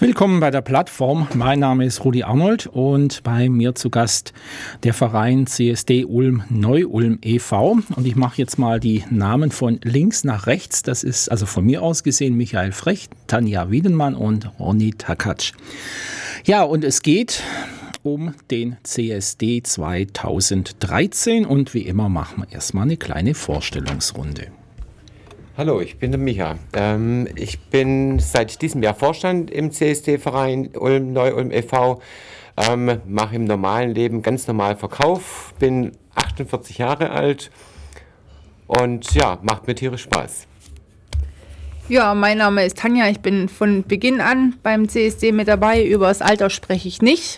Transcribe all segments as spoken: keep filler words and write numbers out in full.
Willkommen bei der Plattform. Mein Name ist Rudi Arnold und bei mir zu Gast der Verein C S D Ulm Neu-Ulm e V. Und ich mache jetzt mal die Namen von links nach rechts. Das ist also von mir aus gesehen Michael Frecht, Tanja Wiedenmann und Ronny Takatsch. Ja, und es geht um den C S D zweitausenddreizehn und wie immer machen wir erstmal eine kleine Vorstellungsrunde. Hallo, ich bin der Micha. Ähm, ich bin seit diesem Jahr Vorstand im C S D-Verein Ulm Neu-Ulm e V. Ähm, mache im normalen Leben ganz normal Verkauf, bin achtundvierzig Jahre alt und ja, macht mir tierisch Spaß. Ja, mein Name ist Tanja, ich bin von Beginn an beim C S D mit dabei. Über das Alter spreche ich nicht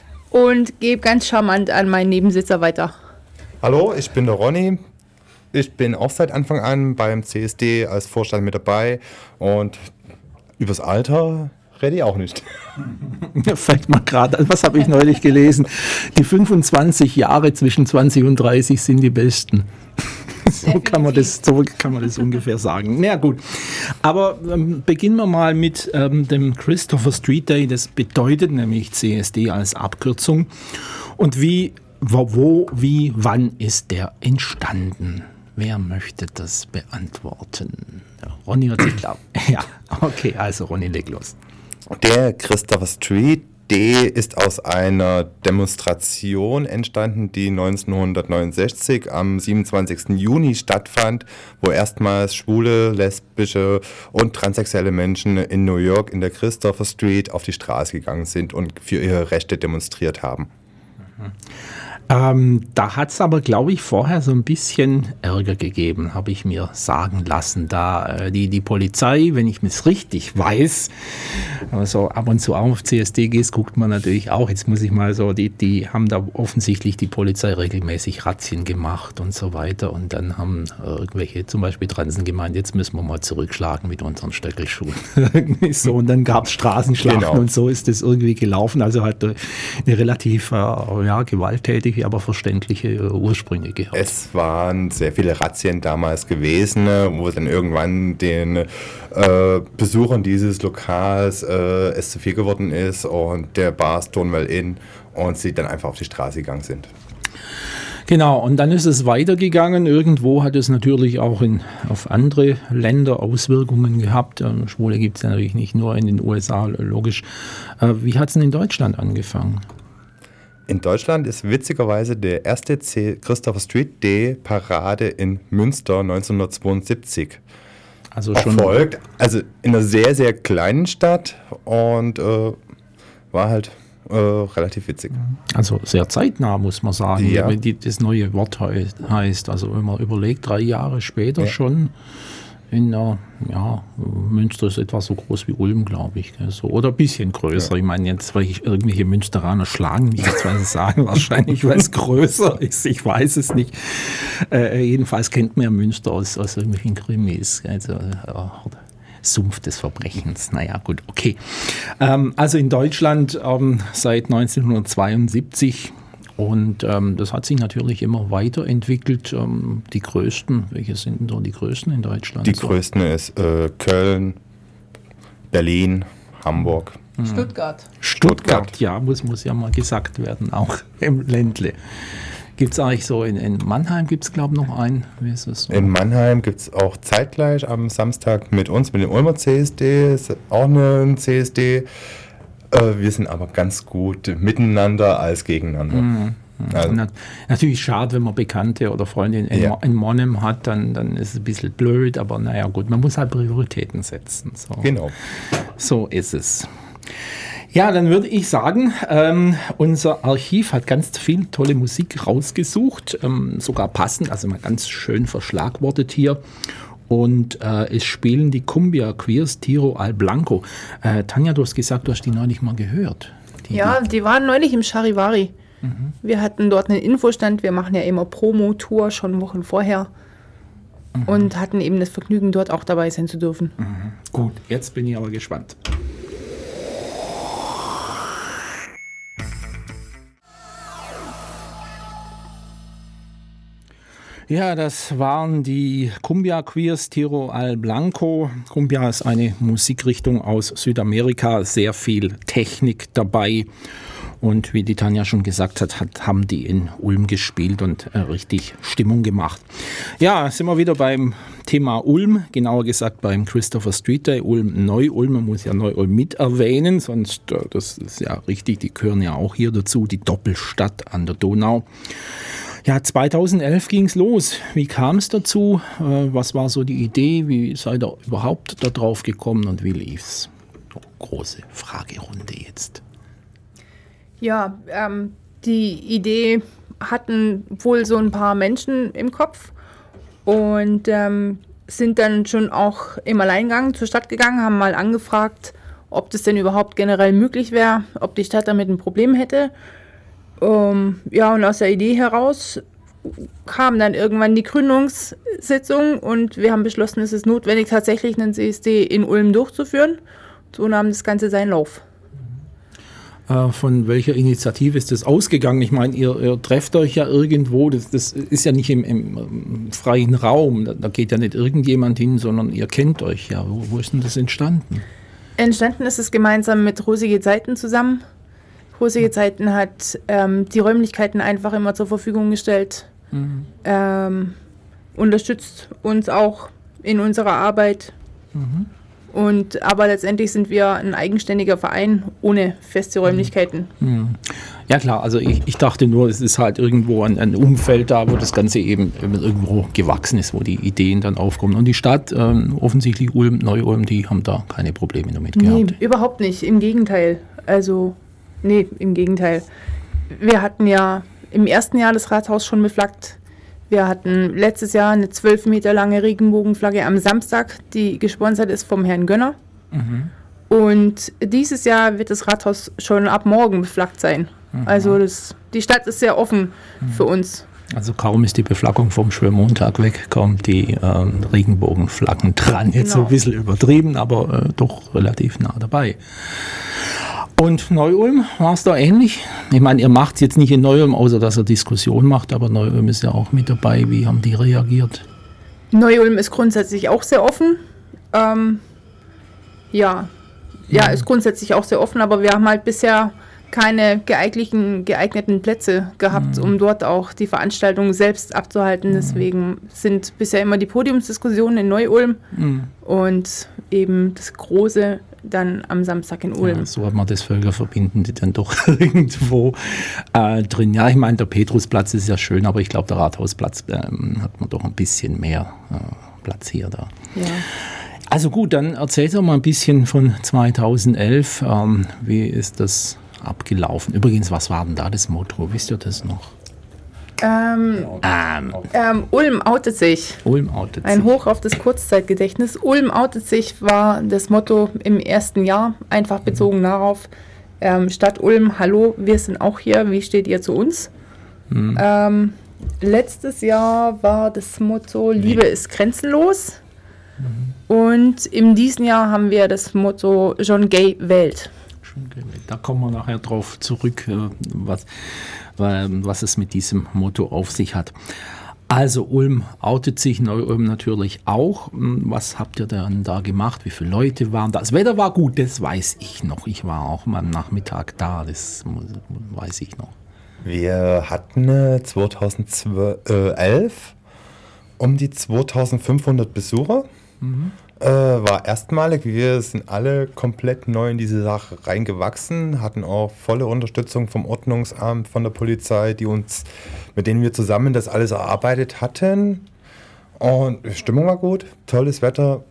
und gebe ganz charmant an meinen Nebensitzer weiter. Hallo, ich bin der Ronny. Ich bin auch seit Anfang an beim C S D als Vorstand mit dabei und übers Alter rede ich auch nicht. Vielleicht mal gerade, was habe ich neulich gelesen? Die fünfundzwanzig Jahre zwischen zwanzig und dreißig sind die besten. So kann man das, so kann man das ungefähr sagen. Na gut, aber ähm, beginnen wir mal mit ähm, dem Christopher Street Day. Das bedeutet nämlich C S D als Abkürzung. Und wie, wo, wo wie, wann ist der entstanden? Wer möchte das beantworten? Ja, Ronny hat sich klar. Ja, okay, also Ronny, leg los. Der Christopher Street Day ist aus einer Demonstration entstanden, die neunzehnhundertneunundsechzig am siebenundzwanzigsten Juni stattfand, wo erstmals schwule, lesbische und transsexuelle Menschen in New York in der Christopher Street auf die Straße gegangen sind und für ihre Rechte demonstriert haben. Mhm. Ähm, da hat es aber, glaube ich, vorher so ein bisschen Ärger gegeben, habe ich mir sagen lassen. Da äh, die, die Polizei, wenn ich es richtig weiß, also ab und zu auch auf C S D gehst, guckt man natürlich auch, jetzt muss ich mal so, die, die haben da offensichtlich die Polizei regelmäßig Razzien gemacht und so weiter. Und dann haben äh, irgendwelche, zum Beispiel Transen gemeint, jetzt müssen wir mal zurückschlagen mit unseren Stöckelschuhen. Irgendwie so. Und dann gab es Straßenschlachten genau. Und so ist das irgendwie gelaufen. Also hat eine relativ äh, ja, gewalttätige, aber verständliche Ursprünge gehabt. Es waren sehr viele Razzien damals gewesen, wo dann irgendwann den äh, Besuchern dieses Lokals äh, es zu viel geworden ist und der Bar Stonewall Inn und sie dann einfach auf die Straße gegangen sind. Genau, und dann ist es weitergegangen. Irgendwo hat es natürlich auch in, auf andere Länder Auswirkungen gehabt. Ähm, Schwule gibt es ja natürlich nicht nur in den U S A, logisch. Äh, wie hat es denn in Deutschland angefangen? In Deutschland ist witzigerweise der erste C- Christopher Street Day Parade in Münster neunzehnhundertzweiundsiebzig also schon erfolgt. Also in einer sehr, sehr kleinen Stadt und äh, war halt äh, relativ witzig. Also sehr zeitnah, muss man sagen, ja. Wenn die, das neue Wort heißt. Also wenn man überlegt, drei Jahre später ja. schon. In der, ja, Münster ist etwa so groß wie Ulm, glaube ich. So, oder ein bisschen größer. Ja. Ich meine, jetzt, weil ich irgendwelche Münsteraner schlagen, mich jetzt was sagen, wahrscheinlich, weil es größer ist. Ich weiß es nicht. Äh, jedenfalls kennt man ja Münster aus, aus irgendwelchen Krimis. Also, äh, Sumpf des Verbrechens. Naja, gut, okay. Ähm, also in Deutschland ähm, seit neunzehnhundertzweiundsiebzig. Und ähm, das hat sich natürlich immer weiterentwickelt. Ähm, die größten, welche sind denn da die größten in Deutschland? Die so? größten ist äh, Köln, Berlin, Hamburg. Stuttgart. Stuttgart, ja, muss, muss ja mal gesagt werden, auch im Ländle. Gibt es eigentlich so, in, in Mannheim gibt es, glaube ich, noch einen. Wie ist es so? In Mannheim gibt es auch zeitgleich am Samstag mit uns, mit dem Ulmer C S D, ist auch ein C S D. Wir sind aber ganz gut miteinander als gegeneinander. Mhm. Also. Nat- natürlich schade, wenn man Bekannte oder Freunde in, ja. in Monheim hat, dann, dann ist es ein bisschen blöd, aber naja gut, man muss halt Prioritäten setzen. So. Genau. So ist es. Ja, dann würde ich sagen, ähm, unser Archiv hat ganz viel tolle Musik rausgesucht, ähm, sogar passend, also mal ganz schön verschlagwortet hier. Und äh, es spielen die Cumbia Queers Tiro al Blanco. Äh, Tanja, du hast gesagt, du hast die neulich mal gehört. Die, ja, die waren neulich im Charivari. Mhm. Wir hatten dort einen Infostand. Wir machen ja immer Promo-Tour, schon Wochen vorher. Mhm. Und hatten eben das Vergnügen, dort auch dabei sein zu dürfen. Mhm. Gut, jetzt bin ich aber gespannt. Ja, das waren die Cumbia Queers Tiro al Blanco. Cumbia ist eine Musikrichtung aus Südamerika, sehr viel Technik dabei. Und wie die Tanja schon gesagt hat, hat haben die in Ulm gespielt und äh, richtig Stimmung gemacht. Ja, sind wir wieder beim Thema Ulm, genauer gesagt beim Christopher Street Day, Ulm Neu-Ulm. Man muss ja Neu-Ulm mit erwähnen, sonst, äh, das ist ja richtig, die gehören ja auch hier dazu, die Doppelstadt an der Donau. Ja, zweitausendelf ging es los. Wie kam es dazu? Äh, was war so die Idee? Wie seid ihr überhaupt da drauf gekommen und wie lief's? So, große Fragerunde jetzt. Ja, ähm, die Idee hatten wohl so ein paar Menschen im Kopf und ähm, sind dann schon auch im Alleingang zur Stadt gegangen, haben mal angefragt, ob das denn überhaupt generell möglich wäre, ob die Stadt damit ein Problem hätte. Um, ja, und aus der Idee heraus kam dann irgendwann die Gründungssitzung und wir haben beschlossen, es ist notwendig, tatsächlich einen C S D in Ulm durchzuführen. So nahm das Ganze seinen Lauf. Äh, von welcher Initiative ist das ausgegangen? Ich meine, ihr, ihr trefft euch ja irgendwo, das, das ist ja nicht im, im freien Raum, da, da geht ja nicht irgendjemand hin, sondern ihr kennt euch ja. Wo, wo ist denn das entstanden? Entstanden ist es gemeinsam mit Rosige Zeiten zusammen. Rosige Zeiten hat ähm, die Räumlichkeiten einfach immer zur Verfügung gestellt, mhm. ähm, unterstützt uns auch in unserer Arbeit. Mhm. Und, aber letztendlich sind wir ein eigenständiger Verein ohne feste Räumlichkeiten. Mhm. Ja klar, also ich, ich dachte nur, es ist halt irgendwo ein, ein Umfeld da, wo das Ganze eben, eben irgendwo gewachsen ist, wo die Ideen dann aufkommen. Und die Stadt, ähm, offensichtlich Ulm, Neu-Ulm, die haben da keine Probleme damit gehabt. Nee, überhaupt nicht, im Gegenteil. Also... Nee, im Gegenteil. Wir hatten ja im ersten Jahr das Rathaus schon beflaggt. Wir hatten letztes Jahr eine zwölf Meter lange Regenbogenflagge am Samstag, die gesponsert ist vom Herrn Gönner. Mhm. Und dieses Jahr wird das Rathaus schon ab morgen beflaggt sein. Mhm. Also das, die Stadt ist sehr offen mhm. für uns. Also kaum ist die Beflaggung vom Schwörmontag weg, kommen die ähm, Regenbogenflaggen dran. Jetzt genau. So ein bisschen übertrieben, aber äh, doch relativ nah dabei. Und Neu-Ulm, war es da ähnlich? Ich meine, ihr macht es jetzt nicht in Neu-Ulm, außer dass ihr Diskussion macht, aber Neu-Ulm ist ja auch mit dabei. Wie haben die reagiert? Neu-Ulm ist grundsätzlich auch sehr offen. Ähm, ja. ja, ist grundsätzlich auch sehr offen, aber wir haben halt bisher keine geeigneten, geeigneten Plätze gehabt, mhm. um dort auch die Veranstaltung selbst abzuhalten. Mhm. Deswegen sind bisher immer die Podiumsdiskussionen in Neu-Ulm mhm. und eben das große dann am Samstag in Ulm. Ja, so hat man das Völkerverbindende dann doch irgendwo äh, drin. Ja, ich meine, der Petrusplatz ist ja schön, aber ich glaube, der Rathausplatz ähm, hat man doch ein bisschen mehr äh, Platz hier da. Ja. Also gut, dann erzählt doch mal ein bisschen von zweitausendelf. Ähm, wie ist das abgelaufen? Übrigens, was war denn da das Motto? Wisst ihr das noch? Ähm, ähm, ähm, Ulm outet sich. Ulm outet Ein sich. Hoch auf das Kurzzeitgedächtnis. Ulm outet sich war das Motto im ersten Jahr, einfach bezogen mhm. darauf, ähm, Stadt Ulm, hallo, wir sind auch hier, wie steht ihr zu uns? Mhm. Ähm, letztes Jahr war das Motto, Liebe ist grenzenlos. Mhm. Und in diesem Jahr haben wir das Motto, John Gay wählt. Da kommen wir nachher drauf zurück, was, was es mit diesem Motto auf sich hat. Also Ulm outet sich, Neu-Ulm natürlich auch. Was habt ihr denn da gemacht? Wie viele Leute waren da? Das Wetter war gut, das weiß ich noch. Ich war auch mal am Nachmittag da, das weiß ich noch. Wir hatten zweitausendelf um die zweitausendfünfhundert Besucher. Mhm. Äh, war erstmalig. Wir sind alle komplett neu in diese Sache reingewachsen, hatten auch volle Unterstützung vom Ordnungsamt, von der Polizei, die uns, mit denen wir zusammen das alles erarbeitet hatten. Und die Stimmung war gut, tolles Wetter.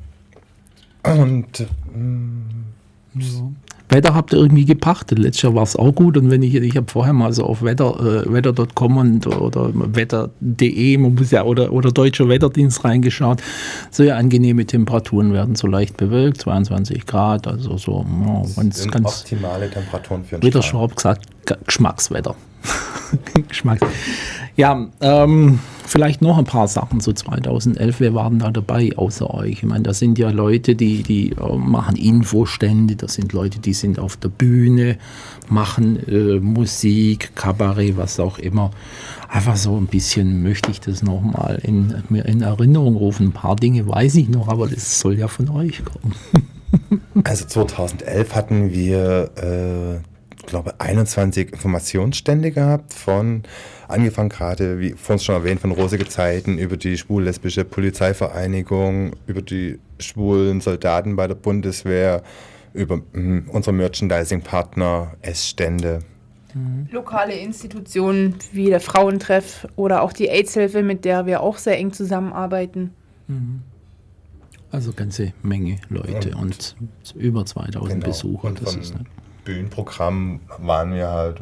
Und ähm, ja. Wetter habt ihr irgendwie gepachtet. Letztes Jahr war es auch gut. Und wenn ich, ich habe vorher mal so auf Wetter, äh, wetter Punkt com und, oder wetter Punkt de, man muss ja, oder, oder Deutscher Wetterdienst reingeschaut. Sehr angenehme Temperaturen werden so leicht bewölkt, zweiundzwanzig Grad, also so. Ja, das ganz, sind ganz optimale Temperaturen für einen Wie der Schwab gesagt, Geschmackswetter. Geschmacks. Ja, ähm, vielleicht noch ein paar Sachen zu zweitausendelf. Wer war denn da dabei außer euch? Ich meine, da sind ja Leute, die, die äh, machen Infostände, das sind Leute, die sind auf der Bühne, machen äh, Musik, Kabarett, was auch immer. Einfach so ein bisschen möchte ich das nochmal in, mir in Erinnerung rufen. Ein paar Dinge weiß ich noch, aber das soll ja von euch kommen. Also zweitausendelf hatten wir, äh, ich glaube, einundzwanzig Informationsstände gehabt, von angefangen gerade, wie vorhin schon erwähnt, von Rosige Zeiten, über die schwul-lesbische Polizeivereinigung, über die schwulen Soldaten bei der Bundeswehr, über mh, unsere Merchandising-Partner, Essstände. Lokale Institutionen wie der Frauentreff oder auch die AIDS-Hilfe, mit der wir auch sehr eng zusammenarbeiten. Also ganze Menge Leute und, und über zweitausend Genau. Besucher. Und Das von ist, ne? Bühnenprogramm waren wir halt...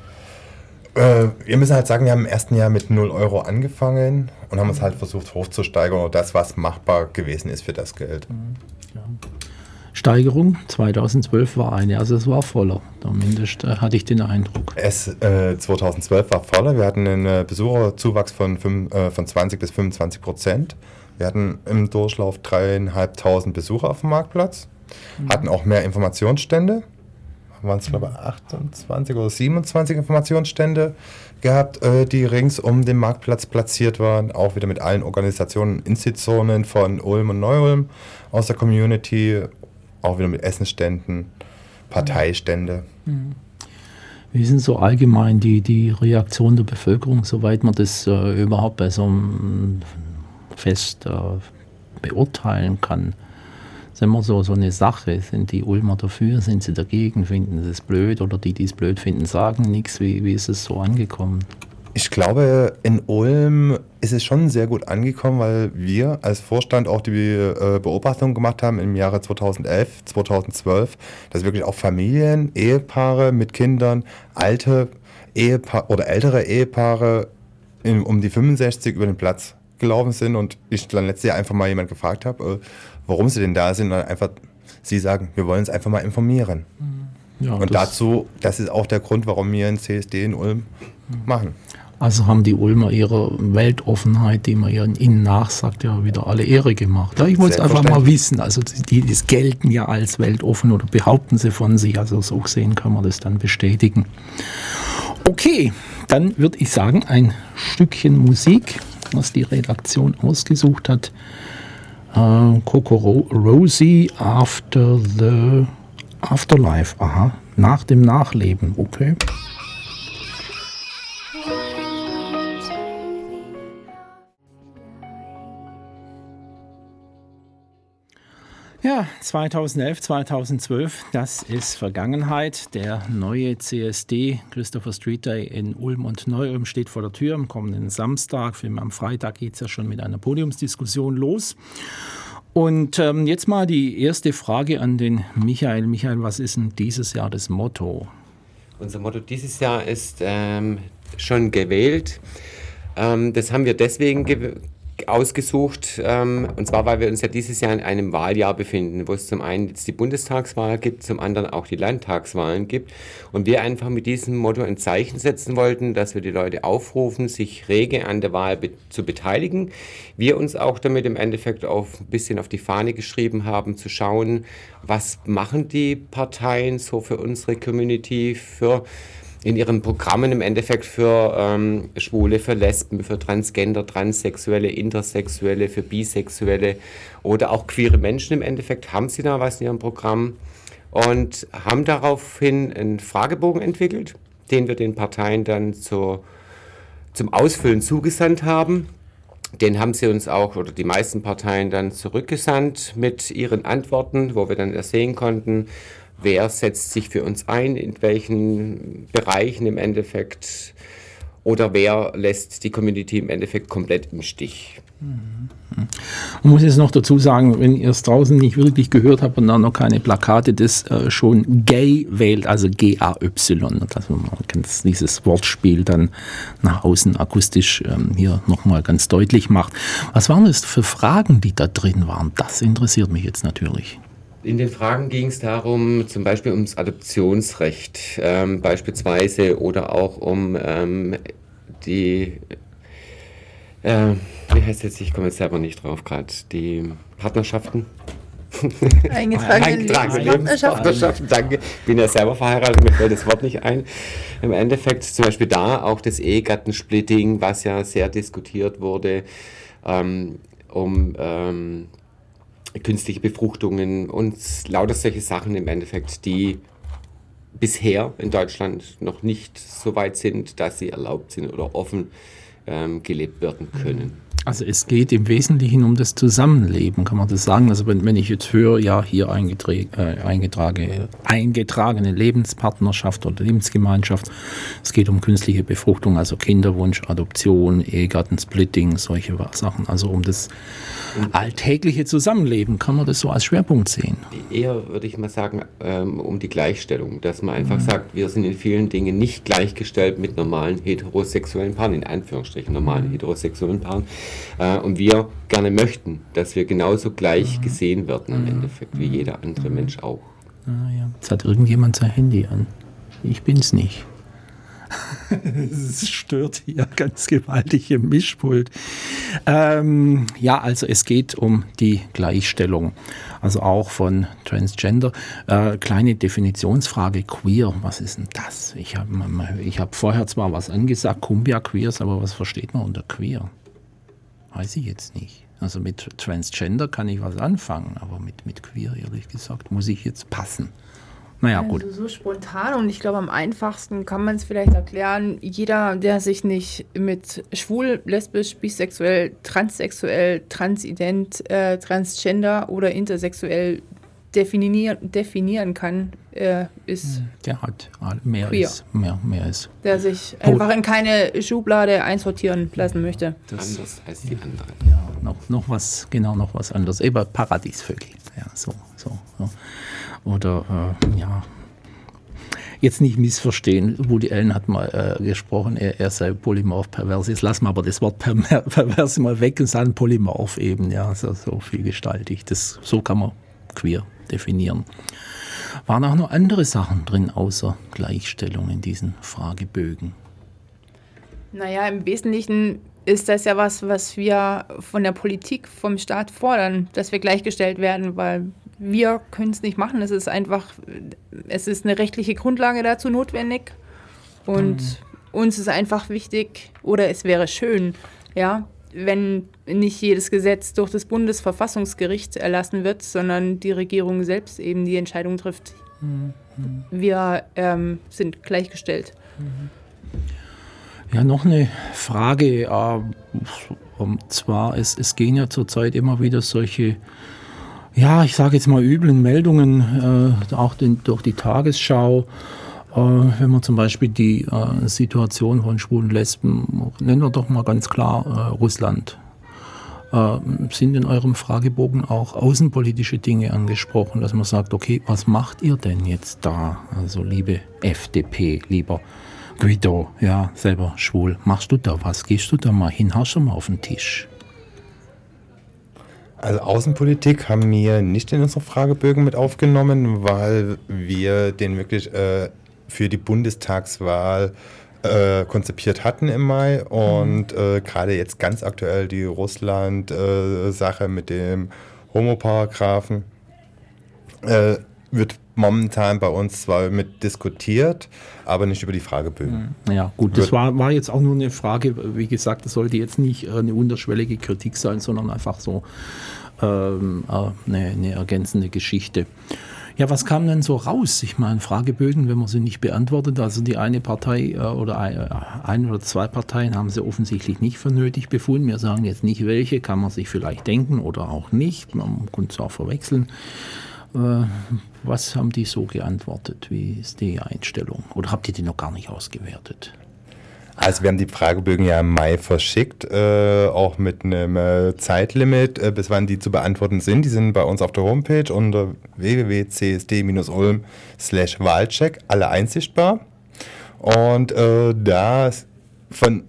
Äh, wir müssen halt sagen, wir haben im ersten Jahr mit null Euro angefangen und haben uns halt versucht hochzusteigern oder das, was machbar gewesen ist für das Geld. Ja. Steigerung zweitausendzwölf war eine, also es war voller. Zumindest äh, hatte ich den Eindruck. Es, äh, zweitausendzwölf war voller. Wir hatten einen äh, Besucherzuwachs von, fünf, äh, von zwanzig bis fünfundzwanzig Prozent. Wir hatten im Durchlauf dreieinhalbtausend Besucher auf dem Marktplatz, mhm. hatten auch mehr Informationsstände. Waren es, glaube ich, achtundzwanzig oder siebenundzwanzig Informationsstände gehabt, äh, die rings um den Marktplatz platziert waren. Auch wieder mit allen Organisationen, Institutionen von Ulm und Neu-Ulm aus der Community. Auch wieder mit Essensständen, Parteistände. Mhm. Wie sind so allgemein die, die Reaktion der Bevölkerung, soweit man das äh, überhaupt bei so einem Fest äh, beurteilen kann? Das ist immer so, so eine Sache. Sind die Ulmer dafür, sind sie dagegen, finden sie es blöd oder die, die es blöd finden, sagen nichts. Wie, wie ist es so angekommen? Ich glaube, in Ulm ist es schon sehr gut angekommen, weil wir als Vorstand auch die äh, Beobachtung gemacht haben im Jahre zweitausendelf, zweitausendzwölf, dass wirklich auch Familien, Ehepaare mit Kindern, alte Ehepaare oder ältere Ehepaare in, um die fünfundsechzig über den Platz gelaufen sind und ich dann letztes Jahr einfach mal jemand gefragt habe, äh, warum sie denn da sind und dann einfach sie sagen, wir wollen uns einfach mal informieren. Ja, und das dazu, das ist auch der Grund, warum wir ein C S D in Ulm machen. Also haben die Ulmer ihrer Weltoffenheit, die man ihnen nachsagt, ja wieder alle Ehre gemacht. Ja, ich wollte es einfach mal wissen. Also die, die gelten ja als weltoffen oder behaupten sie von sich. Also so gesehen kann man das dann bestätigen. Okay, dann würde ich sagen, ein Stückchen Musik, was die Redaktion ausgesucht hat. Uh, Coco Ro- Rosie After the Afterlife. Aha, nach dem Nachleben. Okay. Ja, zweitausendelf, zweitausendzwölf, das ist Vergangenheit. Der neue C S D, Christopher Street Day in Ulm und Neu-Ulm, steht vor der Tür am kommenden Samstag. Am Freitag geht es ja schon mit einer Podiumsdiskussion los. Und ähm, jetzt mal die erste Frage an den Michael. Michael, was ist denn dieses Jahr das Motto? Unser Motto dieses Jahr ist ähm, schon gewählt. Ähm, das haben wir deswegen gewählt. ausgesucht, ähm, und zwar, weil wir uns ja dieses Jahr in einem Wahljahr befinden, wo es zum einen jetzt die Bundestagswahl gibt, zum anderen auch die Landtagswahlen gibt und wir einfach mit diesem Motto ein Zeichen setzen wollten, dass wir die Leute aufrufen, sich rege an der Wahl be- zu beteiligen. Wir uns auch damit im Endeffekt auf ein bisschen auf die Fahne geschrieben haben, zu schauen, was machen die Parteien so für unsere Community, für in ihren Programmen im Endeffekt für ähm, Schwule, für Lesben, für Transgender, Transsexuelle, Intersexuelle, für Bisexuelle oder auch queere Menschen im Endeffekt, haben sie da was in ihrem Programm und haben daraufhin einen Fragebogen entwickelt, den wir den Parteien dann zur, zum Ausfüllen zugesandt haben. Den haben sie uns auch, oder die meisten Parteien dann zurückgesandt mit ihren Antworten, wo wir dann ersehen konnten, wer setzt sich für uns ein, in welchen Bereichen im Endeffekt oder wer lässt die Community im Endeffekt komplett im Stich. Man muss jetzt noch dazu sagen, wenn ihr es draußen nicht wirklich gehört habt und da noch keine Plakate, das äh, schon gay wählt, also G A Y, dass man ganz dieses Wortspiel dann nach außen akustisch ähm, hier nochmal ganz deutlich macht. Was waren das für Fragen, die da drin waren? Das interessiert mich jetzt natürlich. in den Fragen ging es darum, zum Beispiel ums Adoptionsrecht ähm, beispielsweise oder auch um ähm, die, äh, wie heißt jetzt, ich komme jetzt selber nicht drauf gerade, die Partnerschaften. Eingetragene Eingetragene Lebenspartnerschaften. Lebenspartnerschaften, danke. Bin ja selber verheiratet, mir fällt das Wort nicht ein. Im Endeffekt zum Beispiel da auch das Ehegattensplitting, was ja sehr diskutiert wurde, ähm, um ähm, künstliche Befruchtungen und lauter solche Sachen im Endeffekt, die bisher in Deutschland noch nicht so weit sind, dass sie erlaubt sind oder offen ähm, gelebt werden können. Also es geht im Wesentlichen um das Zusammenleben, kann man das sagen? Also wenn, wenn ich jetzt höre, ja, hier eingetragene, äh, eingetragene, eingetragene Lebenspartnerschaft oder Lebensgemeinschaft, es geht um künstliche Befruchtung, also Kinderwunsch, Adoption, Ehegattensplitting, solche Sachen, also um das alltägliche Zusammenleben, kann man das so als Schwerpunkt sehen? Eher würde ich mal sagen, ähm, um die Gleichstellung, dass man einfach mhm. sagt, wir sind in vielen Dingen nicht gleichgestellt mit normalen heterosexuellen Paaren, in Anführungsstrichen normalen heterosexuellen Paaren. Äh, und wir gerne möchten, dass wir genauso gleich gesehen werden im Endeffekt, wie jeder andere Mensch auch. Ah, ja. Jetzt hat irgendjemand sein Handy an. Ich bin's nicht. Es stört hier ganz gewaltig im Mischpult. Ähm, ja, also es geht um die Gleichstellung, also auch von Transgender. Äh, kleine Definitionsfrage, queer, was ist denn das? Ich habe ich hab vorher zwar was angesagt, Cumbia Queers, aber was versteht man unter queer? Weiß ich jetzt nicht. Also mit Transgender kann ich was anfangen, aber mit, mit queer, ehrlich gesagt, muss ich jetzt passen. Naja, gut. Also so spontan und ich glaube, am einfachsten kann man es vielleicht erklären, jeder, der sich nicht mit schwul, lesbisch, bisexuell, transsexuell, transident, äh, transgender oder intersexuell definieren, definieren kann, äh, ist der hat mehr queer. Ist, mehr, mehr ist. Der sich einfach in keine Schublade einsortieren lassen möchte. Das anders als die anderen. Ja, noch, noch was, genau, noch was anderes. Eben Paradiesvögel. Ja, so, so. so. Oder, äh, ja, jetzt nicht missverstehen, Woody Allen hat mal äh, gesprochen, er, er sei polymorph pervers. Jetzt lassen wir aber das Wort pervers mal weg und sagen polymorph eben, ja, so, so vielgestaltig. Das, so kann man queer definieren. Waren auch noch andere Sachen drin, außer Gleichstellung in diesen Fragebögen? Naja, im Wesentlichen ist das ja was, was wir von der Politik, vom Staat fordern, dass wir gleichgestellt werden, weil wir können es nicht machen. Es ist einfach, es ist eine rechtliche Grundlage dazu notwendig und mhm. uns ist einfach wichtig, oder es wäre schön, ja, wenn nicht jedes Gesetz durch das Bundesverfassungsgericht erlassen wird, sondern die Regierung selbst eben die Entscheidung trifft. Mhm. Wir ähm, sind gleichgestellt. Mhm. Ja, noch eine Frage, äh, und zwar, es, es gehen ja zurzeit immer wieder solche, ja, ich sage jetzt mal üblen Meldungen, äh, auch den, durch die Tagesschau, äh, wenn man zum Beispiel die äh, Situation von schwulen Lesben, nennen wir doch mal ganz klar äh, Russland. Äh, sind in eurem Fragebogen auch außenpolitische Dinge angesprochen, dass man sagt, okay, was macht ihr denn jetzt da? Also liebe F D P, lieber Guido, ja, selber schwul, machst du da was? Gehst du da mal hin? Hast du mal auf den Tisch? Also Außenpolitik haben wir nicht in unsere Fragebögen mit aufgenommen, weil wir den wirklich äh, für die Bundestagswahl äh, konzipiert hatten im Mai und äh, gerade jetzt ganz aktuell die Russland-Sache äh, mit dem Homo-Paragraphen äh, wird momentan bei uns zwar mit diskutiert, aber nicht über die Fragebögen. Ja, gut, das war, war jetzt auch nur eine Frage, wie gesagt, das sollte jetzt nicht eine unterschwellige Kritik sein, sondern einfach so ähm, eine, eine ergänzende Geschichte. Ja, was kam denn so raus? Ich meine, Fragebögen, wenn man sie nicht beantwortet, also die eine Partei oder ein oder zwei Parteien haben sie offensichtlich nicht für nötig befunden. Wir sagen jetzt nicht welche, kann man sich vielleicht denken oder auch nicht, man kann es auch verwechseln. Was haben die so geantwortet? Wie ist die Einstellung? Oder habt ihr die noch gar nicht ausgewertet? Also wir haben die Fragebögen ja im Mai verschickt, äh, auch mit einem äh, Zeitlimit, äh, bis wann die zu beantworten sind. Die sind bei uns auf der Homepage unter w w w punkt c s d Bindestrich ulm slash Wahlcheck alle einsichtbar. Und äh, da von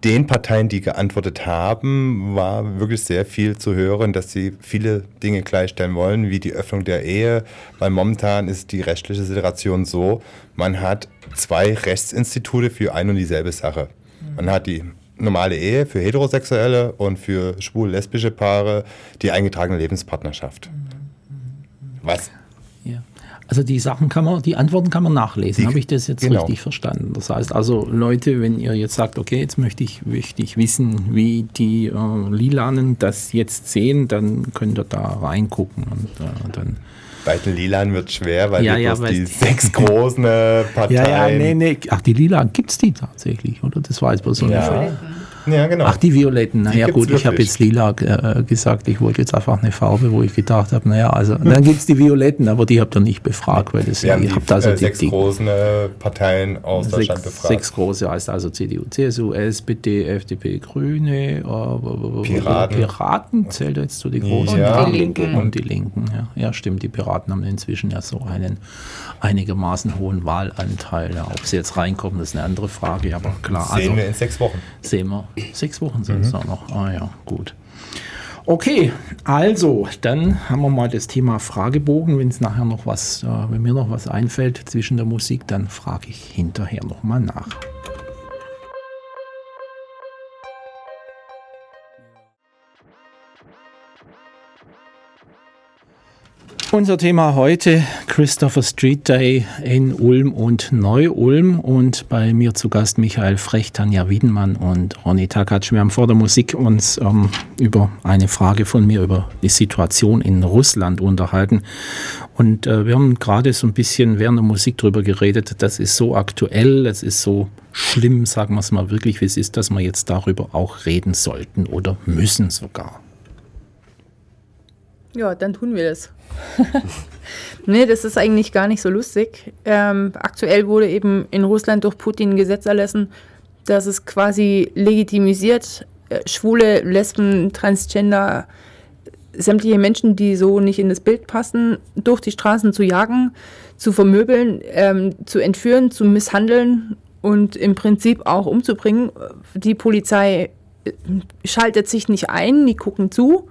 den Parteien, die geantwortet haben, war wirklich sehr viel zu hören, dass sie viele Dinge gleichstellen wollen, wie die Öffnung der Ehe, weil momentan ist die rechtliche Situation so, man hat zwei Rechtsinstitute für ein und dieselbe Sache. Man hat die normale Ehe für Heterosexuelle und für schwul-lesbische Paare die eingetragene Lebenspartnerschaft. Was? Ja. Also die Sachen kann man, die Antworten kann man nachlesen. Habe ich das jetzt genau. richtig verstanden? Das heißt also, Leute, wenn ihr jetzt sagt, okay, jetzt möchte ich, möchte ich wissen, wie die äh, Lilanen das jetzt sehen, dann könnt ihr da reingucken und äh, dann. Bei den Lilanen wird es schwer, weil ja, wir ja, bloß die sechs großen Parteien... Ja, ja, nee, nee. Ach, die Lilanen, gibt es die tatsächlich, oder? Das weiß bloß so ja. nicht. Ja, genau. Ach, die Violetten. Naja, gut, wirklich. ich habe jetzt lila äh, gesagt. Ich wollte jetzt einfach eine Farbe, wo ich gedacht habe, naja, also dann gibt es die Violetten, aber die habt ihr nicht befragt, weil das Wir ja, haben ihr die habt also äh, die, sechs die großen äh, Parteien aus sechs, Deutschland befragt. Sechs große heißt also C D U, C S U, S P D, F D P, Grüne, äh, Piraten. Piraten zählt jetzt zu den großen. Ja. Und die Linken. Und die Linken, ja. Ja, stimmt, die Piraten haben inzwischen ja so einen einigermaßen hohen Wahlanteil. Ja, ob sie jetzt reinkommen, das ist eine andere Frage, aber klar. Sehen also, wir in sechs Wochen. Sehen wir. Sechs Wochen sind es auch noch. Ah ja, gut. Okay, also, dann haben wir mal das Thema Fragebogen. Wenn es nachher noch was, äh, wenn mir noch was einfällt zwischen der Musik, dann frage ich hinterher nochmal nach. Unser Thema heute, Christopher Street Day in Ulm und Neu-Ulm, und bei mir zu Gast Michael Frech, Tanja Wiedenmann und Ronny Takatsch. Wir haben vor der Musik uns ähm, über eine Frage von mir über die Situation in Russland unterhalten, und äh, wir haben gerade so ein bisschen während der Musik drüber geredet. Das ist so aktuell, das ist so schlimm, sagen wir es mal wirklich, wie es ist, dass wir jetzt darüber auch reden sollten oder müssen sogar. Ja, dann tun wir das. Nee, das ist eigentlich gar nicht so lustig. Ähm, aktuell wurde eben in Russland durch Putin ein Gesetz erlassen, dass es quasi legitimisiert, äh, Schwule, Lesben, Transgender, sämtliche Menschen, die so nicht in das Bild passen, durch die Straßen zu jagen, zu vermöbeln, ähm, zu entführen, zu misshandeln und im Prinzip auch umzubringen. Die Polizei schaltet sich nicht ein, die gucken zu.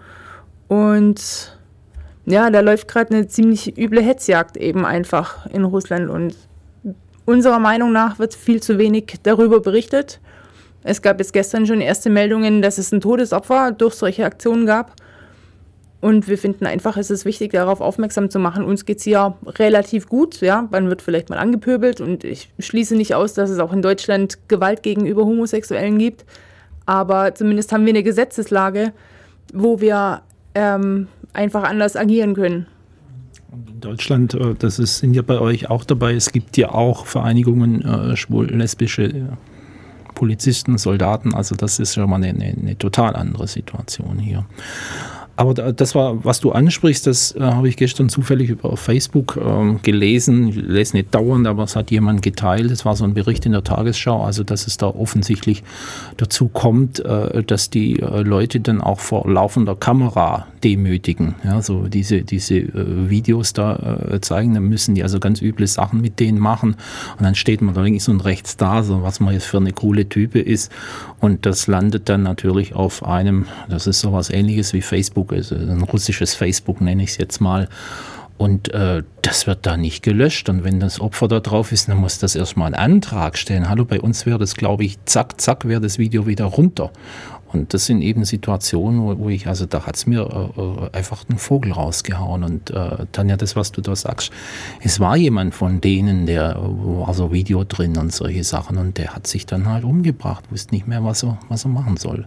Und ja, da läuft gerade eine ziemlich üble Hetzjagd eben einfach in Russland. Und unserer Meinung nach wird viel zu wenig darüber berichtet. Es gab jetzt gestern schon erste Meldungen, dass es ein Todesopfer durch solche Aktionen gab. Und wir finden einfach, es ist wichtig, darauf aufmerksam zu machen. Uns geht es hier relativ gut. Ja? Man wird vielleicht mal angepöbelt. Und ich schließe nicht aus, dass es auch in Deutschland Gewalt gegenüber Homosexuellen gibt. Aber zumindest haben wir eine Gesetzeslage, wo wir Ähm, einfach anders agieren können. In Deutschland, das ist, sind ja bei euch auch dabei, es gibt ja auch Vereinigungen äh, schwul-lesbische äh, Polizisten, Soldaten, also das ist schon mal eine, eine, eine total andere Situation hier. Aber das war, was du ansprichst, das äh, habe ich gestern zufällig über Facebook äh, gelesen. Ich lese nicht dauernd, aber es hat jemand geteilt. Es war so ein Bericht in der Tagesschau, also dass es da offensichtlich dazu kommt, äh, dass die äh, Leute dann auch vor laufender Kamera demütigen. Ja, so diese, diese äh, Videos da äh, zeigen, dann müssen die also ganz üble Sachen mit denen machen. Und dann steht man da links und rechts da, so was man jetzt für eine coole Type ist. Und das landet dann natürlich auf einem, das ist sowas Ähnliches wie Facebook, also ein russisches Facebook nenne ich es jetzt mal. Und äh, das wird da nicht gelöscht. Und wenn das Opfer da drauf ist, dann muss das erstmal einen Antrag stellen. Hallo, bei uns wäre das, glaube ich, zack, zack, wäre das Video wieder runter. Und das sind eben Situationen, wo, wo ich, also da hat es mir äh, einfach einen Vogel rausgehauen. Und äh, Tanja, das, was du da sagst, es war jemand von denen, der war so Video drin und solche Sachen. Und der hat sich dann halt umgebracht, wusste nicht mehr, was er, was er machen soll.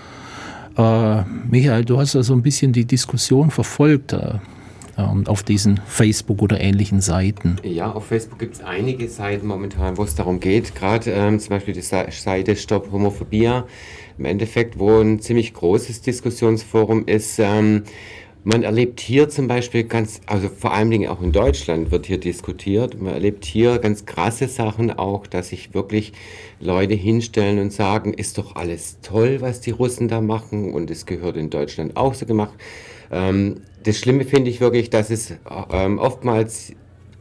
Äh, Michael, du hast ja so ein bisschen die Diskussion verfolgt äh, auf diesen Facebook oder ähnlichen Seiten. Ja, auf Facebook gibt es einige Seiten momentan, wo es darum geht, gerade ähm, zum Beispiel die Seite Stop Homophobia, im Endeffekt, wo ein ziemlich großes Diskussionsforum ist. Ähm, man erlebt hier zum Beispiel ganz, also vor allen Dingen auch in Deutschland wird hier diskutiert, man erlebt hier ganz krasse Sachen auch, dass sich wirklich Leute hinstellen und sagen, ist doch alles toll, was die Russen da machen, und es gehört in Deutschland auch so gemacht. Ähm, das Schlimme finde ich wirklich, dass es ähm, oftmals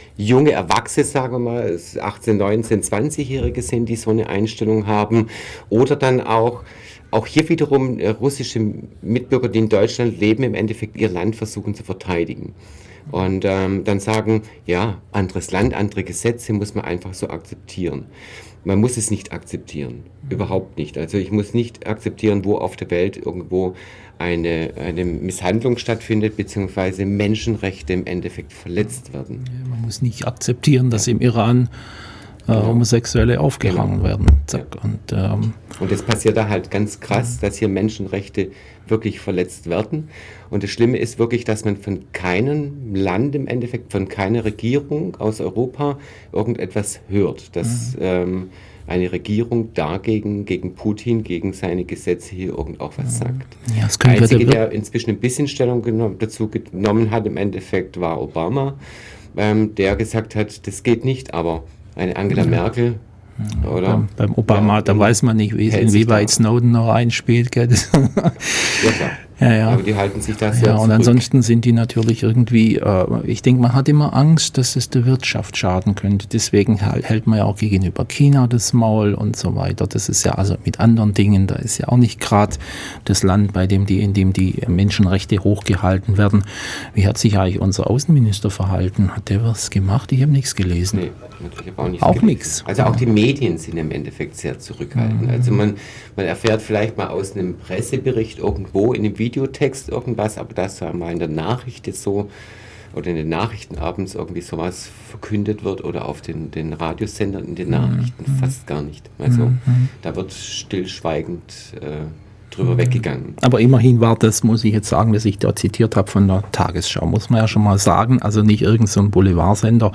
junge Erwachsene, sagen wir mal, achtzehn, neunzehn, zwanzigjährige sind, die so eine Einstellung haben. Oder dann auch, auch hier wiederum äh, russische Mitbürger, die in Deutschland leben, im Endeffekt ihr Land versuchen zu verteidigen. Und ähm, dann sagen, ja, anderes Land, andere Gesetze muss man einfach so akzeptieren. Man muss es nicht akzeptieren, überhaupt nicht. Also ich muss nicht akzeptieren, wo auf der Welt irgendwo eine, eine Misshandlung stattfindet, beziehungsweise Menschenrechte im Endeffekt verletzt werden. Ja, man muss nicht akzeptieren, dass im Iran äh, genau. Homosexuelle aufgehangen genau. werden. Zack. Ja. Und, ähm, und das passiert da halt ganz krass, dass hier Menschenrechte wirklich verletzt werden. Und das Schlimme ist wirklich, dass man von keinem Land im Endeffekt, von keiner Regierung aus Europa irgendetwas hört, dass mhm. ähm, eine Regierung dagegen, gegen Putin, gegen seine Gesetze hier irgend auch was sagt. Ja, das der Einzige, der inzwischen ein bisschen Stellung genommen, dazu genommen hat im Endeffekt, war Obama, ähm, der gesagt hat, das geht nicht, aber eine Angela mhm. Merkel oder beim, beim Obama, ja, da weiß man nicht, wie, inwieweit Snowden noch einspielt. Gell? Ja, klar. Ja, ja. Aber die halten sich da sehr Ja, und zurück. ansonsten sind die natürlich irgendwie, äh, ich denke, man hat immer Angst, dass es der Wirtschaft schaden könnte. Deswegen halt, hält man ja auch gegenüber China das Maul und so weiter. Das ist ja also mit anderen Dingen, da ist ja auch nicht gerade das Land, bei dem die, in dem die Menschenrechte hochgehalten werden. Wie hat sich eigentlich unser Außenminister verhalten? Hat der was gemacht? Ich habe nichts gelesen. Nee, natürlich auch nichts. Auch nichts. Also auch die Medien sind im Endeffekt sehr zurückhaltend. Mhm. Also man, man erfährt vielleicht mal aus einem Pressebericht irgendwo in einem Video, Videotext irgendwas, aber dass da mal in der Nachricht jetzt so oder in den Nachrichten abends irgendwie sowas verkündet wird oder auf den, den Radiosendern in den Nachrichten mhm. fast gar nicht. Also mhm. da wird stillschweigend äh, drüber mhm. weggegangen. Aber immerhin war das, muss ich jetzt sagen, dass ich da zitiert habe von der Tagesschau, muss man ja schon mal sagen, also nicht irgend so ein Boulevardsender,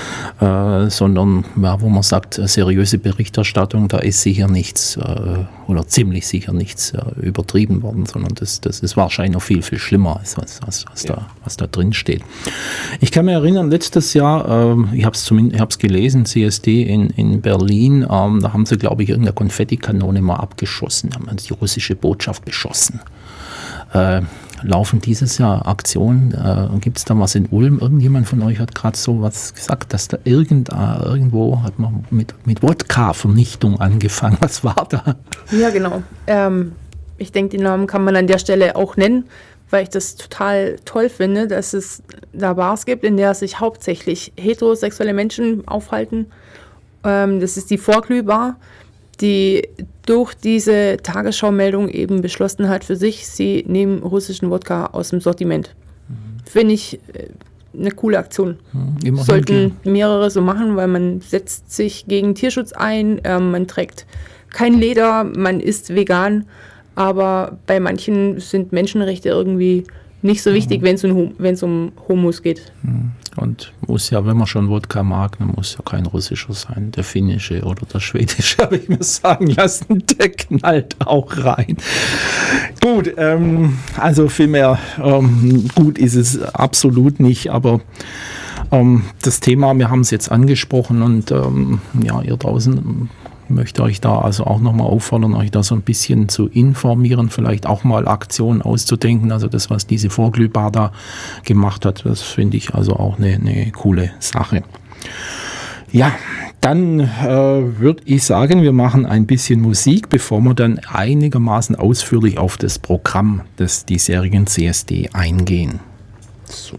äh, sondern ja, wo man sagt, seriöse Berichterstattung, da ist sicher nichts äh, oder ziemlich sicher nichts äh, übertrieben worden, sondern das, das ist wahrscheinlich noch viel, viel schlimmer, als was, was, was, ja. da, was da drin steht. Ich kann mich erinnern, letztes Jahr, äh, ich habe es zumindest ich hab's gelesen, C S D in, in Berlin, ähm, da haben sie, glaube ich, irgendeine Konfettikanone mal abgeschossen, haben die russische Botschaft beschossen. Äh, laufen dieses Jahr Aktionen? Äh, Gibt es da was in Ulm? Irgendjemand von euch hat gerade so was gesagt, dass da irgend, äh, irgendwo hat man mit, mit Wodka-Vernichtung angefangen. Was war da? Ja, genau. Ähm, ich denke, den Namen kann man an der Stelle auch nennen, weil ich das total toll finde, dass es da Bars gibt, in der sich hauptsächlich heterosexuelle Menschen aufhalten. Ähm, das ist die Vorglühbar, die durch diese Tagesschau-Meldung eben beschlossen hat für sich, sie nehmen russischen Wodka aus dem Sortiment. Mhm. Finde ich äh, eine coole Aktion. Mhm, Sollten mehrere so machen, weil man setzt sich gegen Tierschutz ein, äh, man trägt kein Leder, man ist vegan, aber bei manchen sind Menschenrechte irgendwie nicht so wichtig, mhm. wenn es um, wenn's um Homos geht. Und muss ja, wenn man schon Wodka mag, dann muss ja kein russischer sein. Der finnische oder der schwedische, habe ich mir sagen lassen, der knallt auch rein. Gut, ähm, also viel mehr ähm, gut ist es absolut nicht, aber ähm, das Thema, wir haben es jetzt angesprochen und ähm, ja, ihr draußen möchte euch da also auch nochmal auffordern, euch da so ein bisschen zu informieren, vielleicht auch mal Aktionen auszudenken. Also das, was diese Vorglühbar da gemacht hat, das finde ich also auch eine, eine coole Sache. Ja, dann äh, würde ich sagen, wir machen ein bisschen Musik, bevor wir dann einigermaßen ausführlich auf das Programm des diesjährigen C S D eingehen. So.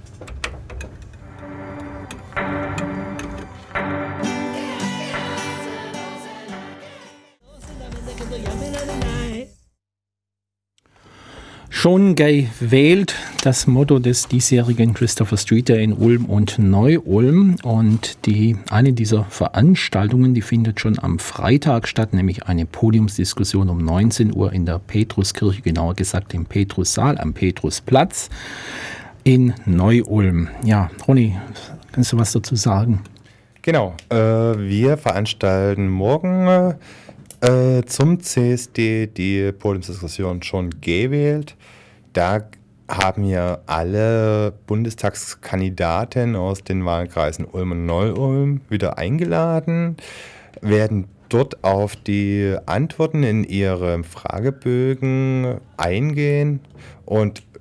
Schon gewählt das Motto des diesjährigen Christopher Street Day in Ulm und Neu-Ulm. Und die, eine dieser Veranstaltungen, die findet schon am Freitag statt, nämlich eine Podiumsdiskussion um neunzehn Uhr in der Petruskirche, genauer gesagt im Petrussaal am Petrusplatz in Neu-Ulm. Ja, Ronny, kannst du was dazu sagen? Genau, äh, wir veranstalten morgen äh, zum C S D die Podiumsdiskussion schon gewählt. Da haben wir alle Bundestagskandidaten aus den Wahlkreisen Ulm und Neu-Ulm wieder eingeladen, werden dort auf die Antworten in ihrem Fragebögen eingehen und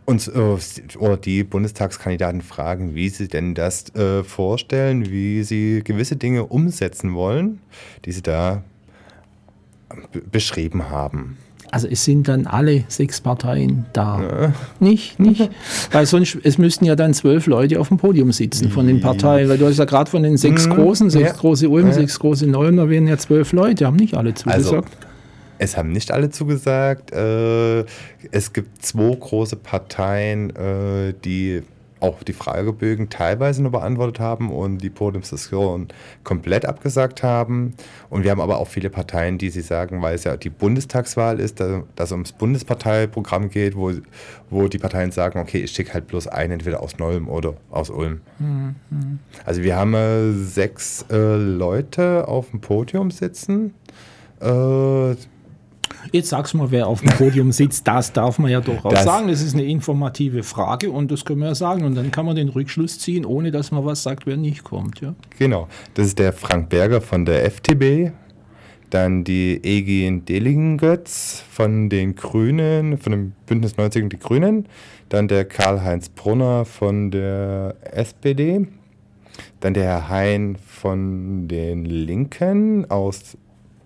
uns äh, oder die Bundestagskandidaten fragen, wie sie denn das äh, vorstellen, wie sie gewisse Dinge umsetzen wollen, die sie da b- beschrieben haben. Also es sind dann alle sechs Parteien da. Ja. Nicht, nicht. Weil sonst, es müssten ja dann zwölf Leute auf dem Podium sitzen von den Parteien. Weil du hast ja gerade von den sechs großen, sechs ja. große Ulm, ja. sechs große Neu-Ulm, da wären ja zwölf Leute, haben nicht alle zugesagt. Also, es haben nicht alle zugesagt. Äh, es gibt zwei große Parteien, äh, die auch die Fragebögen teilweise nur beantwortet haben und die Podiumsdiskussion komplett abgesagt haben. Und wir haben aber auch viele Parteien, die sie sagen, weil es ja die Bundestagswahl ist, dass es ums Bundesparteiprogramm geht, wo, wo die Parteien sagen, okay, ich schicke halt bloß einen, entweder aus Neu-Ulm oder aus Ulm. Mhm. Also wir haben äh, sechs äh, Leute auf dem Podium sitzen. Äh, Jetzt sag's mal, wer auf dem Podium sitzt, das darf man ja durchaus das sagen. Das ist eine informative Frage und das können wir ja sagen. Und dann kann man den Rückschluss ziehen, ohne dass man was sagt, wer nicht kommt. Ja? Genau, das ist der Frank Berger von der F T B, dann die Egin Delingötz von den Grünen, von dem Bündnis neunzig und die Grünen, dann der Karl-Heinz Brunner von der S P D, dann der Herr Hein von den Linken aus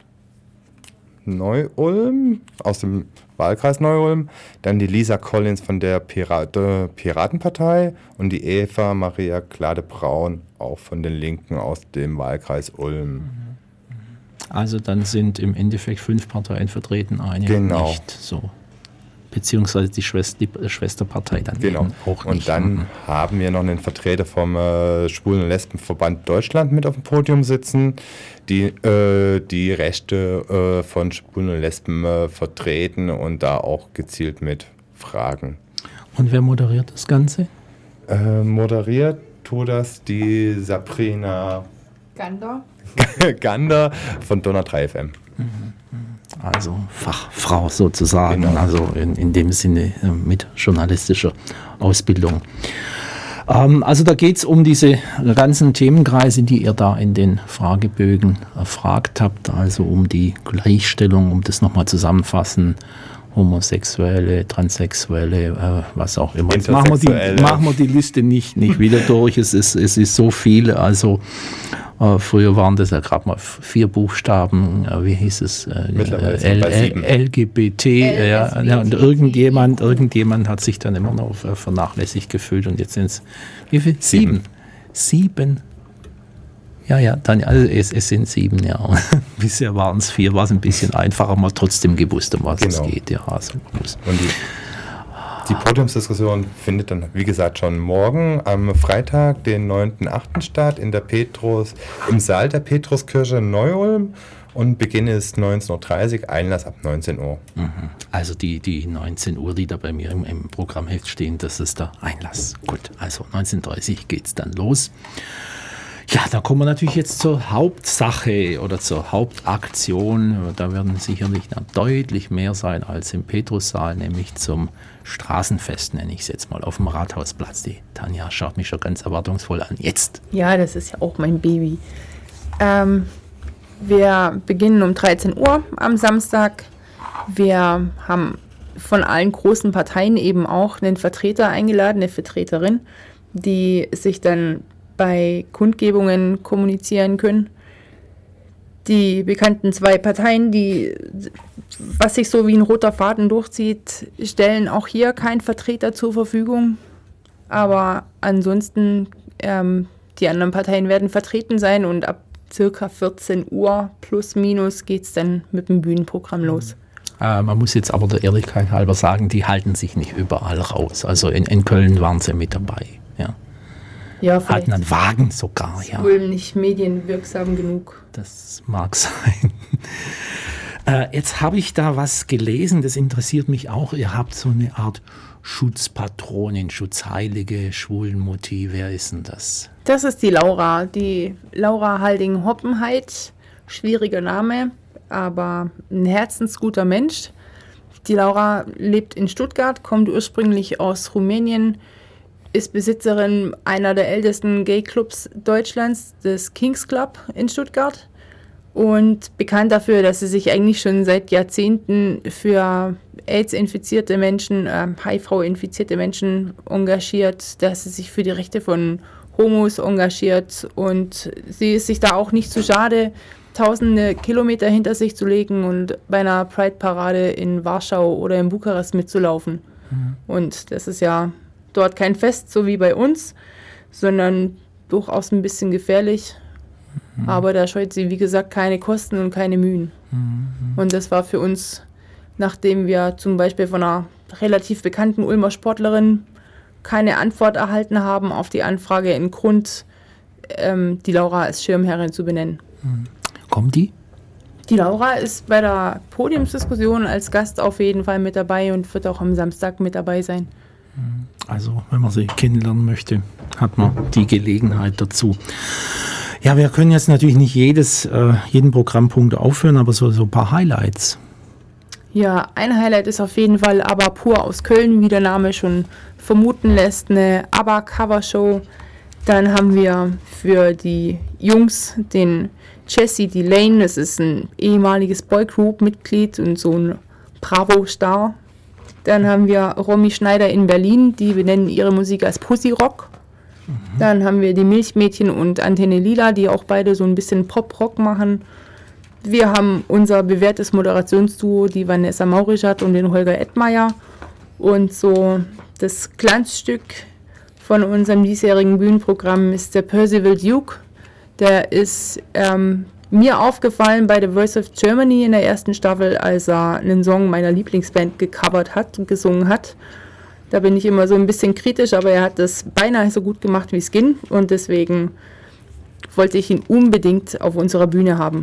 Neu-Ulm, aus dem Wahlkreis Neu-Ulm, dann die Lisa Collins von der Pirat- äh, Piratenpartei und die Eva Maria Klade-Braun auch von den Linken aus dem Wahlkreis Ulm. Also dann sind im Endeffekt fünf Parteien vertreten, eine genau. nicht so. Beziehungsweise die, Schwester, die Schwesterpartei dann genau. auch und nicht. Und dann mhm. haben wir noch einen Vertreter vom äh, Schwulen- und Lesbenverband Deutschland mit auf dem Podium sitzen, die äh, die Rechte äh, von Schwulen und Lesben äh, vertreten und da auch gezielt mit fragen. Und wer moderiert das Ganze? Äh, moderiert tut das die Sabrina Gander, Gander von Donner drei F M. Mhm. Also Fachfrau sozusagen, genau. Also in, in dem Sinne mit journalistischer Ausbildung. Ähm, also da geht es um diese ganzen Themenkreise, die ihr da in den Fragebögen erfragt habt, also um die Gleichstellung, um das nochmal zusammenfassen, Homosexuelle, Transsexuelle, äh, was auch immer. Jetzt machen wir die, machen wir die Liste nicht, nicht wieder durch, es ist, es ist so viel, also äh, früher waren das ja gerade mal vier Buchstaben, äh, wie hieß es? Äh, L- L- L G B T, L- ja, ja, und irgendjemand, irgendjemand hat sich dann immer noch vernachlässigt gefühlt und jetzt sind es, wie viel? Sieben. Sieben. Ja, ja, dann, also es, es sind sieben, ja. Bisher waren es vier, war es ein bisschen einfacher, mal trotzdem gewusst, um was genau. es geht. Ja, also, und die, die Podiumsdiskussion findet dann, wie gesagt, schon morgen am Freitag, den neunten achten statt, in der Petrus, im Saal der Petruskirche Neu-Ulm. Und Beginn ist neunzehn Uhr dreißig, Einlass ab neunzehn Uhr. Also die, die neunzehn Uhr, die da bei mir im, im Programmheft stehen, das ist der Einlass. Gut, also neunzehn Uhr dreißig geht es dann los. Ja, da kommen wir natürlich jetzt zur Hauptsache oder zur Hauptaktion. Da werden sicherlich noch deutlich mehr sein als im Petrussaal, nämlich zum Straßenfest, nenne ich es jetzt mal, auf dem Rathausplatz. Die Tanja schaut mich schon ganz erwartungsvoll an. Jetzt. Ja, das ist ja auch mein Baby. Ähm, wir beginnen um dreizehn Uhr am Samstag. Wir haben von allen großen Parteien eben auch einen Vertreter eingeladen, eine Vertreterin, die sich dann bei Kundgebungen kommunizieren können. Die bekannten zwei Parteien, die, was sich so wie ein roter Faden durchzieht, stellen auch hier keinen Vertreter zur Verfügung. Aber ansonsten, ähm, die anderen Parteien werden vertreten sein und ab circa vierzehn Uhr plus minus geht es dann mit dem Bühnenprogramm los. Äh, man muss jetzt aber der Ehrlichkeit halber sagen, die halten sich nicht überall raus. Also in, in Köln waren sie mit dabei, ja. Ja, hatten einen Wagen sogar, ja. Wohl nicht medienwirksam genug. Das mag sein. äh, jetzt habe ich da was gelesen, das interessiert mich auch. Ihr habt so eine Art Schutzpatronin, Schutzheilige, Schwulenmutti. Wer ist denn das? Das ist die Laura, die Laura Halding-Hoppenheit. Schwieriger Name, aber ein herzensguter Mensch. Die Laura lebt in Stuttgart, kommt ursprünglich aus Rumänien, ist Besitzerin einer der ältesten Gay-Clubs Deutschlands, des Kings Club in Stuttgart. und bekannt dafür, dass sie sich eigentlich schon seit Jahrzehnten für AIDS-infizierte Menschen, äh, H I V-infizierte Menschen engagiert, dass sie sich für die Rechte von Homos engagiert und sie ist sich da auch nicht zu schade, tausende Kilometer hinter sich zu legen und bei einer Pride-Parade in Warschau oder in Bukarest mitzulaufen. Mhm. Und das ist ja dort kein Fest, so wie bei uns, sondern durchaus ein bisschen gefährlich. Mhm. Aber da scheut sie, wie gesagt, keine Kosten und keine Mühen. Mhm. Und das war für uns, nachdem wir zum Beispiel von einer relativ bekannten Ulmer Sportlerin keine Antwort erhalten haben auf die Anfrage, in Grund, ähm, die Laura als Schirmherrin zu benennen. Mhm. Kommt die? Die Laura ist bei der Podiumsdiskussion als Gast auf jeden Fall mit dabei und wird auch am Samstag mit dabei sein. Also, wenn man sie kennenlernen möchte, hat man die Gelegenheit dazu. Ja, wir können jetzt natürlich nicht jedes, äh, jeden Programmpunkt aufführen, aber so, so ein paar Highlights. Ja, ein Highlight ist auf jeden Fall ABBA pur aus Köln, wie der Name schon vermuten lässt, eine ABBA-Cover-Show. Dann haben wir für die Jungs den Jesse Delane, das ist ein ehemaliges Boygroup-Mitglied und so ein Bravo-Star. Dann haben wir Romy Schneider in Berlin, die benennen ihre Musik als Pussy Rock. Mhm. Dann haben wir die Milchmädchen und Antenne Lila, die auch beide so ein bisschen Pop-Rock machen. Wir haben unser bewährtes Moderationsduo, die Vanessa Maurischat und den Holger Edmeier. Und so das Glanzstück von unserem diesjährigen Bühnenprogramm ist der Percival Duke. Der ist ähm, mir aufgefallen bei The Voice of Germany in der ersten Staffel, als er einen Song meiner Lieblingsband gecovert hat und gesungen hat. Da bin ich immer so ein bisschen kritisch, aber er hat das beinahe so gut gemacht wie Skin und deswegen wollte ich ihn unbedingt auf unserer Bühne haben.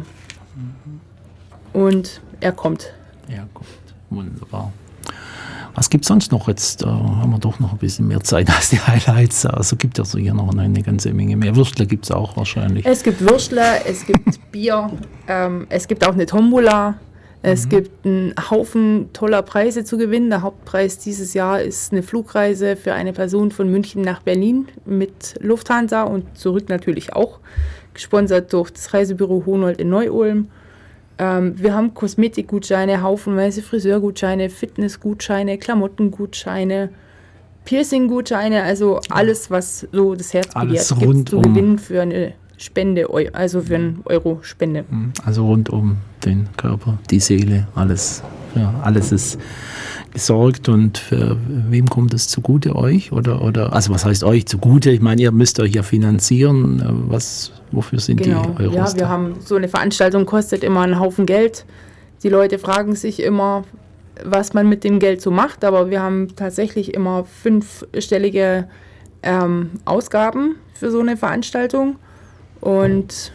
Und er kommt. Er kommt. Wunderbar. Was gibt es sonst noch? Jetzt äh, haben wir doch noch ein bisschen mehr Zeit als die Highlights. Also gibt es also hier noch eine, eine ganze Menge mehr. Würstler gibt es auch wahrscheinlich. Es gibt Würstler, es gibt Bier, ähm, es gibt auch eine Tombola. Es mhm. gibt einen Haufen toller Preise zu gewinnen. Der Hauptpreis dieses Jahr ist eine Flugreise für eine Person von München nach Berlin mit Lufthansa und zurück natürlich auch. Gesponsert durch das Reisebüro Honold in Neu-Ulm. Ähm, wir haben Kosmetikgutscheine, haufenweise Friseurgutscheine, Fitnessgutscheine, Klamottengutscheine, Piercinggutscheine, also alles, was so das Herz begehrt, gibt zu gewinnen für eine Spende, also für einen Euro Spende. Also rund um den Körper, die Seele, alles, ja, alles ist gesorgt. Und für wem kommt es zugute, euch? Oder, oder, also was heißt euch zugute? Ich meine, ihr müsst euch ja finanzieren. Was, wofür sind genau. die Euros? Ja, wir da? haben so eine Veranstaltung, kostet immer einen Haufen Geld. Die Leute fragen sich immer, was man mit dem Geld so macht, aber wir haben tatsächlich immer fünfstellige ähm, Ausgaben für so eine Veranstaltung. Und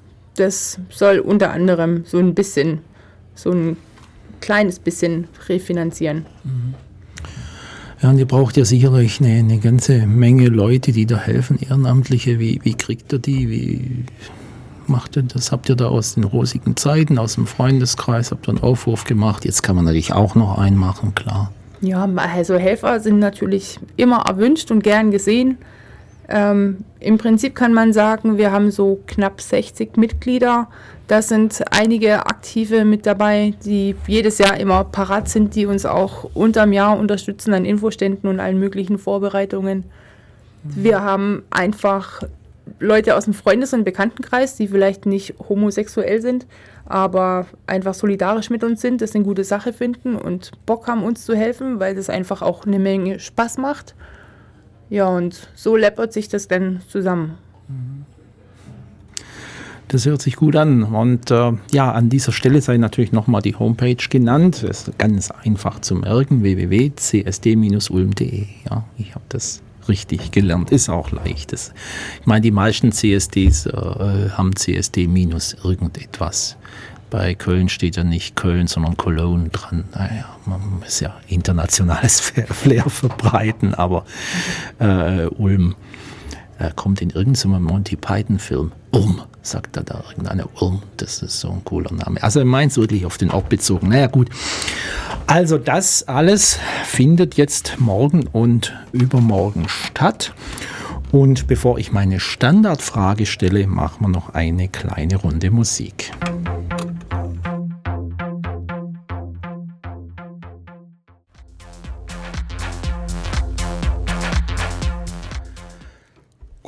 das soll unter anderem so ein bisschen, so ein kleines bisschen refinanzieren. Ja, und ihr braucht ja sicherlich eine, eine ganze Menge Leute, die da helfen, Ehrenamtliche. Wie, wie kriegt ihr die? Wie macht ihr das? Habt ihr da aus den rosigen Zeiten, aus dem Freundeskreis, habt ihr einen Aufruf gemacht? Jetzt kann man natürlich auch noch einen machen, klar. Ja, also Helfer sind natürlich immer erwünscht und gern gesehen. Ähm, im Prinzip kann man sagen, wir haben so knapp sechzig Mitglieder. Da sind einige Aktive mit dabei, die jedes Jahr immer parat sind, die uns auch unterm Jahr unterstützen an Infoständen und allen möglichen Vorbereitungen. Mhm. Wir haben einfach Leute aus dem Freundes- und Bekanntenkreis, die vielleicht nicht homosexuell sind, aber einfach solidarisch mit uns sind, das eine gute Sache finden und Bock haben, uns zu helfen, weil das einfach auch eine Menge Spaß macht. Ja, und so läppert sich das dann zusammen. Das hört sich gut an. Und äh, ja, an dieser Stelle sei natürlich nochmal die Homepage genannt. Das ist ganz einfach zu merken, w w w punkt c s d Bindestrich ulm punkt d e. Ja, ich habe das richtig gelernt. Ist auch leicht. Das, ich meine, die meisten C S Ds äh, haben C S D minus irgendetwas. Bei Köln steht ja nicht Köln, sondern Cologne dran. Naja, man muss ja internationales Flair verbreiten, aber äh, Ulm äh, kommt in irgendeinem Monty Python-Film. Ulm, sagt er da, irgendeine Ulm. Das ist so ein cooler Name. Also er meint es wirklich auf den Ort bezogen. Naja, gut. Also das alles findet jetzt morgen und übermorgen statt. Und bevor ich meine Standardfrage stelle, machen wir noch eine kleine Runde Musik.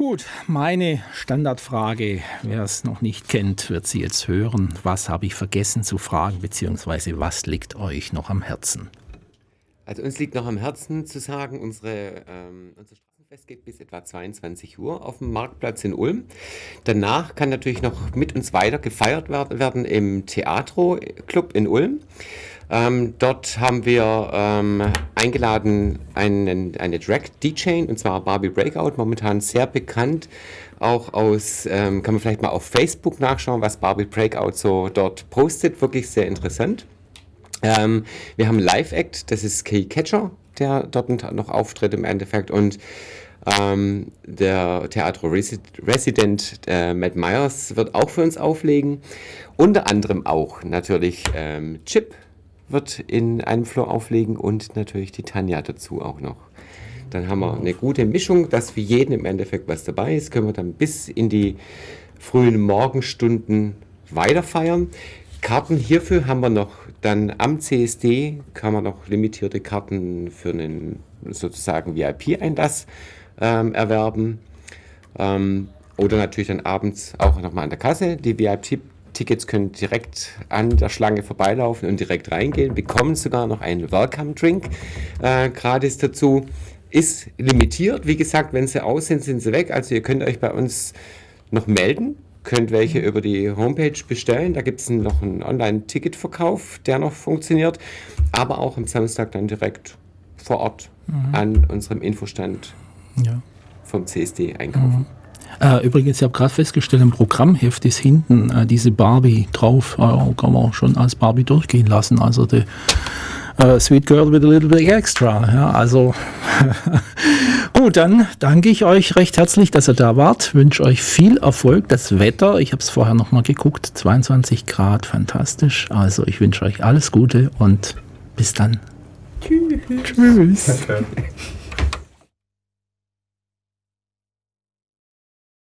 Gut, meine Standardfrage, wer es noch nicht kennt, wird sie jetzt hören. Was habe ich vergessen zu fragen, beziehungsweise was liegt euch noch am Herzen? Also uns liegt noch am Herzen zu sagen, unsere, ähm, unser Straßenfest geht bis etwa zweiundzwanzig Uhr auf dem Marktplatz in Ulm. Danach kann natürlich noch mit uns weiter gefeiert werden im Teatro Club in Ulm. Ähm, dort haben wir ähm, eingeladen einen, eine Drag-D J, und zwar Barbie Breakout, momentan sehr bekannt, auch aus, ähm, kann man vielleicht mal auf Facebook nachschauen, was Barbie Breakout so dort postet, wirklich sehr interessant. Ähm, wir haben einen Live-Act, das ist Kay Catcher, der dort noch auftritt im Endeffekt, und ähm, der Theatro-Resident äh, Matt Myers wird auch für uns auflegen, unter anderem auch natürlich ähm, Chip wird in einem Floor auflegen und natürlich die Tanja dazu auch noch. Dann haben wir eine gute Mischung, dass für jeden im Endeffekt was dabei ist, können wir dann bis in die frühen Morgenstunden weiter feiern. Karten hierfür haben wir noch dann am C S D, kann man noch limitierte Karten für einen sozusagen V I P-Einlass ähm, erwerben. Ähm, oder natürlich dann abends auch nochmal an der Kasse. Die V I P-Tickets können direkt an der Schlange vorbeilaufen und direkt reingehen, bekommen sogar noch einen Welcome-Drink äh, gratis dazu. Ist limitiert, wie gesagt, wenn sie aus sind, sind sie weg. Also ihr könnt euch bei uns noch melden. Könnt welche über die Homepage bestellen. Da gibt es noch einen Online-Ticketverkauf, der noch funktioniert. Aber auch am Samstag dann direkt vor Ort mhm. an unserem Infostand ja. vom C S D einkaufen. Mhm. Äh, übrigens, ich habe gerade festgestellt, im Programmheft ist hinten äh, diese Barbie drauf. Äh, kann man schon als Barbie durchgehen lassen. Also die Uh, Sweet Girl with a little bit extra. Ja, also gut, dann danke ich euch recht herzlich, dass ihr da wart. Wünsche euch viel Erfolg. Das Wetter, ich habe es vorher nochmal geguckt, zweiundzwanzig Grad, fantastisch. Also ich wünsche euch alles Gute und bis dann. Tschüss. Tschüss.